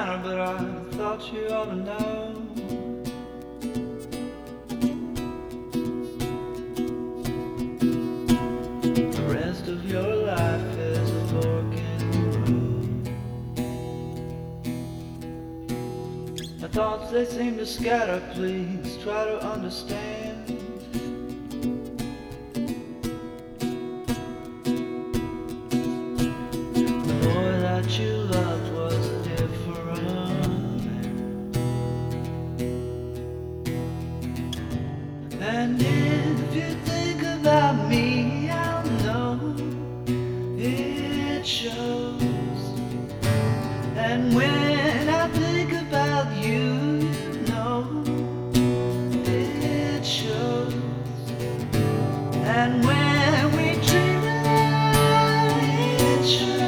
matter, but I thought you ought to know. The rest of your life is a fork in the road. My thoughts, they seem to scatter, please try to understand. The boy that you loved was a different man. And if you think about me, I'll know it shows. And when I think about you, you know it shows. And when we dream aloud, it shows.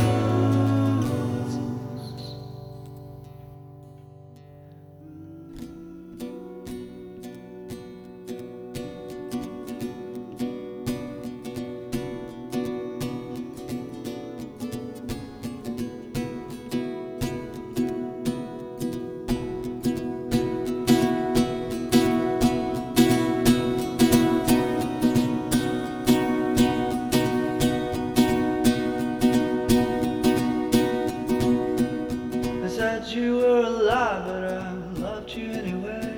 I said you were alive, but I loved you anyway.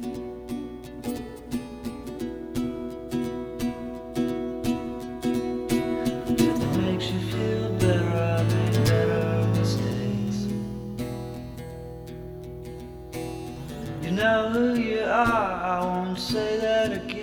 If it makes you feel better, I made better mistakes. You know who you are, I won't say that again.